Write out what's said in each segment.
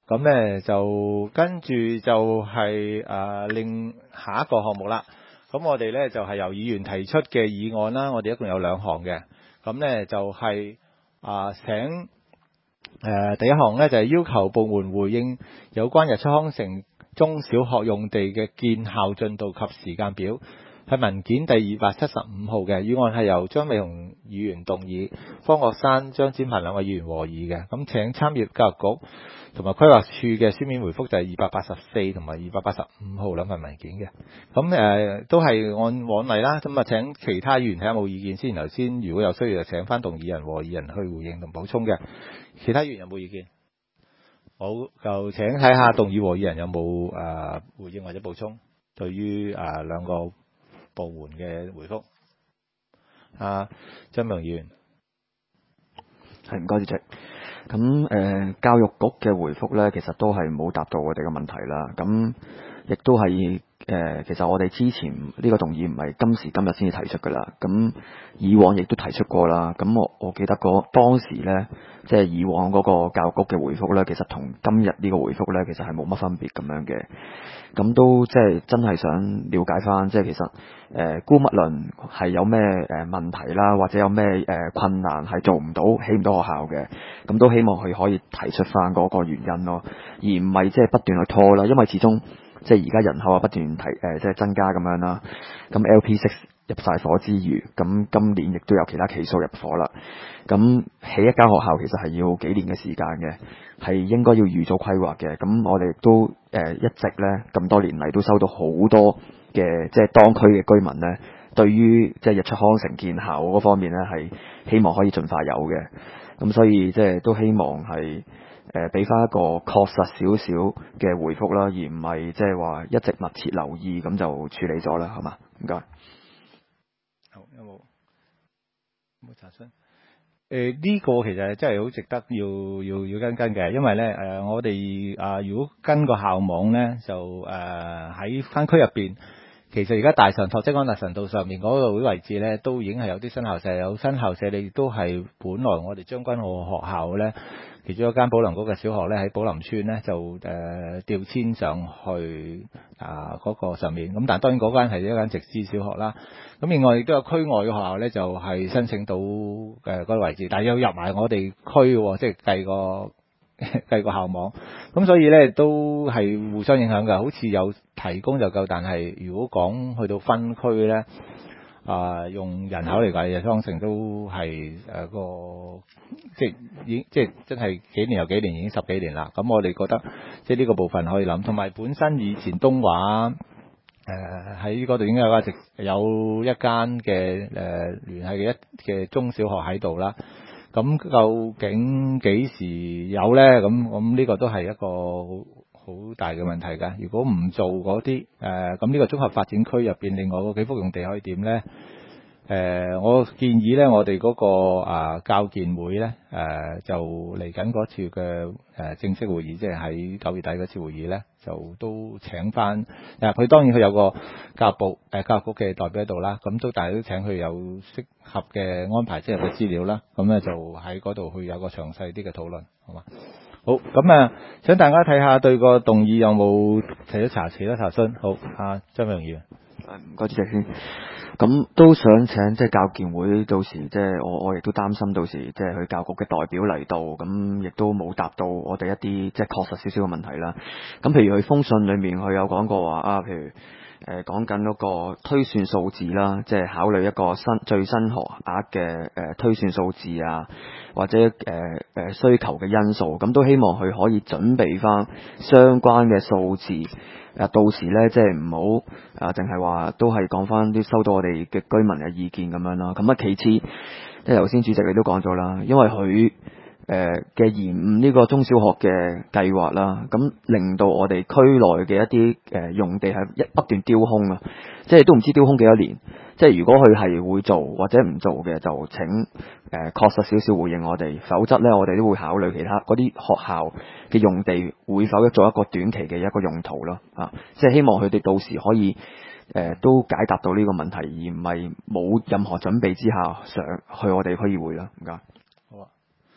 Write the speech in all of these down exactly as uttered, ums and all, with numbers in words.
咁咧就跟住就係誒另下一個項目啦。咁我哋咧就係由議員提出嘅議案啦，我哋一共有兩項嘅。咁咧就係啊請誒第一項咧就係要求部門回應有關日出康城中小學用地嘅建校進度及時間表。係文件第二百七十五號嘅議案，係由張美雄議員動議，方國珊、張展鵬兩位議員和議嘅。咁請參閱教育局同埋規劃署嘅書面回覆，就係二百八十四同埋二百八十五號兩份文件嘅。咁誒、呃、都係按往例啦。咁啊請其他議員睇下冇意見先，頭先如果有需要就請翻動議人和議人去回應同補充嘅。其他議員有冇意見？好，就請睇下動議和議人有冇誒、呃、回應或者補充，對於誒、呃、兩個部門嘅回覆。啊，張明議員， 係唔該主席。咁誒、呃，教育局嘅回覆咧，其實都係冇答到我哋嘅問題啦。咁亦都係誒、呃，其實我哋之前呢個動議唔係今時今日先至提出噶啦。咁以往亦都提出過啦。咁我我記得嗰當時咧，即係以往嗰個教育局嘅回覆咧，其實同今日呢個回覆咧，其實係冇乜分別咁樣嘅。咁都即係真係想了解翻，即係其實誒姑勿論係有咩誒問題啦，或者有咩誒困難係做唔到起唔到學校嘅，咁都希望佢可以提出翻嗰個原因咯，而唔係即係不斷去拖啦，因為始終即係而家人口啊不斷提誒即係增加咁樣啦，咁 L P 六入晒伙之餘，咁今年亦都有其他期數入伙啦。咁起一間學校其實係要幾年嘅時間嘅，係應該要預早規劃嘅。咁我哋亦都誒、呃、一直咧咁多年嚟都收到好多嘅即係當區嘅居民咧，對於即係日出康城建校嗰方面咧係希望可以盡快有嘅。咁所以即係都希望係誒俾翻一個確實少少嘅回覆啦，而唔係即係話一直密切留意咁就處理咗啦，好嘛？唔該。 好，有冇有冇查詢？誒、呃、呢、這個其實真係好值得要要要跟跟嘅，因為咧誒、呃、我哋啊、呃、如果跟個校網咧，就誒喺翻區入邊，其實而家大神托即安達臣道上面嗰個位置咧，都已經係有啲新校舍，有新校舍，你都係本來我哋將軍澳學校咧，其中一間寶林嗰嘅小學咧喺寶林村咧就誒、呃、調遷上去啊嗰、呃那個上面，咁但係當然嗰間係一間直資小學啦。咁另外亦都有區外嘅學校咧，就係、是、申請到誒嗰個位置，但係又入埋我哋區喎，即係計個計個校網。咁所以咧都係互相影響㗎，好似有提供就夠，但係如果講去到分區咧，啊、呃、用人口嚟計，日出康城都係誒個即係已經即係真係幾年又幾年，已經十幾年啦。咁我哋覺得即係呢個部分可以諗，同埋本身以前東華。誒喺嗰度應該有一直有一間嘅誒聯繫嘅一嘅中小學喺度啦。咁究竟幾時有咧？咁咁呢個都係一個好大嘅問題㗎。如果唔做嗰啲誒，咁呢個綜合發展區入邊另外嗰幾幅用地可以點咧？誒、呃，我建議咧，我哋嗰、那個啊教建會咧，誒、呃、就嚟緊嗰次嘅誒、呃、正式會議，即係喺九月底嗰次會議咧，就都請翻誒，佢、呃、當然佢有個教育部誒、呃、教育局嘅代表喺度啦，咁都但係都請佢有適合嘅安排，即係嘅資料啦，咁咧就喺嗰度去有個詳細啲嘅討論，好嘛？好，咁啊，想大家睇下對個動議有冇提咗查詞啦查詢？好，啊張明議員， 誒唔該主席先。咁都想請即係教建會到時即係我我亦都擔心到時即係佢教育局嘅代表嚟到，咁亦都冇答到我哋一啲即係確實少少嘅問題啦。咁譬如佢封信裏面佢有講過話啊，譬如誒講緊嗰個推算數字啦，即係考慮一個新最新學額嘅誒推算數字啊，或者誒誒、呃、需求嘅因素，咁都希望佢可以準備翻相關嘅數字。誒到時咧，即係唔好啊，淨係話都係講翻啲收到我哋嘅居民嘅意見咁樣啦。咁啊，其次即係頭先主席你都講咗啦，因為佢誒嘅延誤呢個中小學嘅計劃啦，咁令到我哋區內嘅一啲誒用地係一不斷丟空啊，即係都唔知丟空幾多年。即係如果佢係會做或者唔做嘅，就請誒、呃、確實少少回應我哋，否則咧我哋都會考慮其他嗰啲學校嘅用地會否做一個短期嘅一個用途咯啊！即係希望佢哋到時可以誒、呃、都解答到呢個問題，而唔係冇任何準備之下上去我哋區議會啦。唔該。 好啊。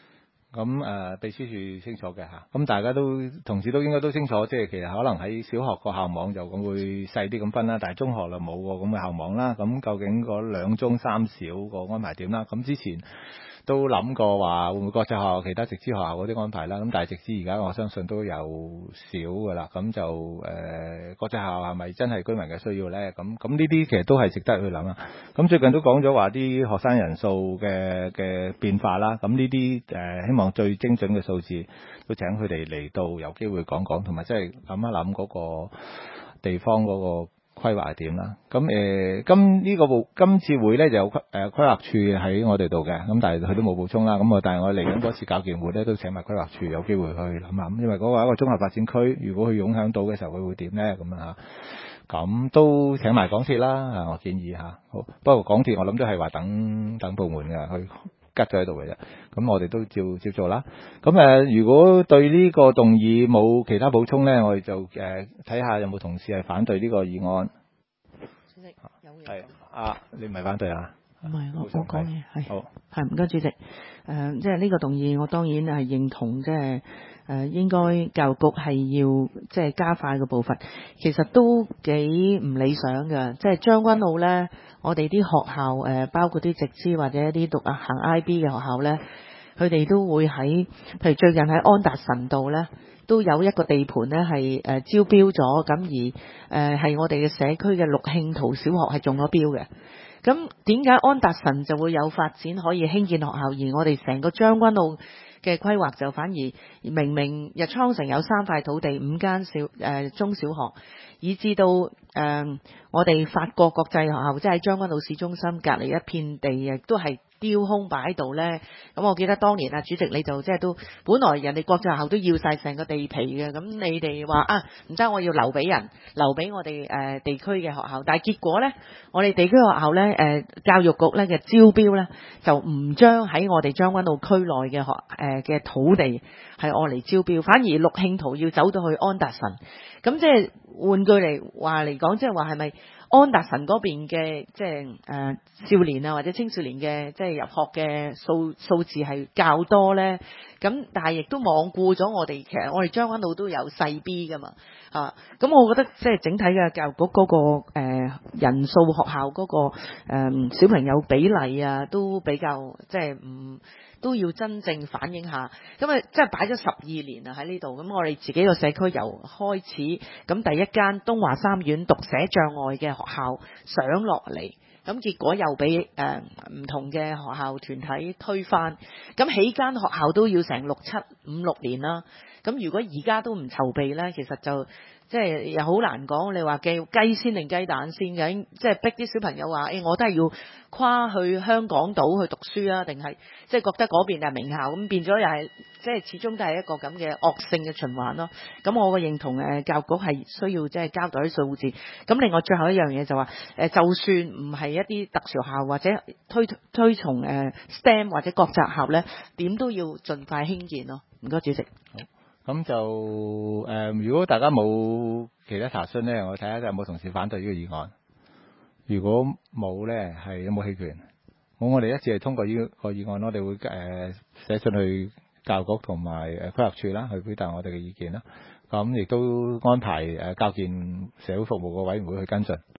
咁誒、呃、秘書處清楚嘅嚇，咁大家都同事都應該都清楚，即係其實可能喺小學個校網就咁會細啲咁分啦，但係中學就冇個咁嘅校網啦。咁究竟嗰兩中三小個安排點啦？咁之前都諗過話會唔會國際學校、其他直資學校嗰啲安排啦。咁但係直資而家我相信都有少噶啦。咁就誒、呃、國際學校係咪真係居民嘅需要咧？咁咁呢啲其實都係值得去諗啊。咁最近都講咗話啲學生人數嘅嘅變化啦。咁呢啲誒希望最精準嘅數字都請佢哋嚟到有機會講講，同埋即係諗一諗嗰個地方嗰個規劃係點啦？咁誒、呃，今呢、這個部今次會咧就有規誒規劃處喺我哋度嘅，咁但係佢都冇補充啦。咁啊，但係我嚟緊嗰次教健會咧都請埋規劃處有機會去諗下，因為嗰個係一個綜合發展區，如果佢影響到嘅時候，佢會點咧？咁啊，咁都請埋港鐵啦，啊，我建議嚇。好，不過港鐵我諗都係話等等部門嘅去吉咗喺度嘅啫。咁我哋都照照做啦。咁誒、呃，如果對呢個動議冇其他補充咧，我哋就誒睇下有冇同事係反對呢個議案。 主席有嘢係啊，你唔係反對啊？ 唔係我我講嘢係好係唔該主席。誒、呃，即係呢個動議，我當然係認同，即係誒應該教育局係要即係加快個步伐。其實都幾唔理想嘅，即係將軍澳咧，我哋啲學校誒、呃，包括啲直資或者一啲讀啊行 I B 嘅學校咧，佢哋都會喺，譬如最近喺安達臣道咧，都有一個地盤咧係誒招標咗，咁而誒係、呃、我哋嘅社區嘅陸慶圖小學係中咗標嘅。咁點解安達臣就會有發展可以興建學校，而我哋成個將軍澳嘅規劃就反而明明日昌城有三塊土地，五間小誒、呃、中小學，以至到誒、呃、我哋法國國際學校即係將軍澳市中心隔離一片地，亦都係丟空擺喺度呢。咁我記得當年啊，主席你就即係都本來人哋國際學校都要晒成個地皮嘅，咁你哋話啊唔得，我要留俾人，留俾我哋誒、呃、地區嘅學校，但係結果呢，我哋地區學校呢，誒、呃、教育局呢嘅招標呢，就唔將喺我哋將軍澳區內嘅學誒嘅、呃、土地係愛嚟招標，反而陸慶圖要走到去安達臣，咁即係換句嚟話嚟講，即係話係咪安達臣嗰邊嘅即係誒少年啊或者青少年嘅即係入學嘅數數字係較多呢？咁但係亦都罔顧咗我哋，其實我哋將軍澳都有細 B 噶嘛啊！咁我覺得即係整體嘅教育局嗰、那個、呃、人數學校嗰、那個、呃、小朋友比例啊，都比較即係唔都要真正反映下。咁啊，即係擺咗十二年啊喺呢度。咁我哋自己個社區由開始，咁第一間東華三院讀寫障礙嘅學校上落嚟。咁結果又俾誒唔同嘅學校團體推翻，咁起間學校都要成六七五六年啦。咁如果而家都唔籌備呢，其實就即係又好難講。你話雞雞先定雞蛋先嘅，即係逼啲小朋友話，誒、欸、我都係要跨去香港島去讀書啊，定係即係覺得嗰邊係名校，咁變咗又係即係始終都係一個咁嘅惡性嘅循環咯。咁我個認同誒教育局係需要即係交代啲數字。咁另外最後一樣嘢就話誒，就算唔係一啲特殊校或者推推崇誒 S T E M 或者國際校咧，點都要盡快興建咯。唔該，主席。 咁就誒、呃，如果大家冇其他查詢咧，我睇下有冇同事反對呢個議案。如果冇咧，係有冇棄權？冇，我哋一致係通過呢個議案，我哋會誒寫信去教育局同埋誒規劃處啦，去表達我哋嘅意見啦。咁亦都安排誒教健社會服務個委員會去跟進。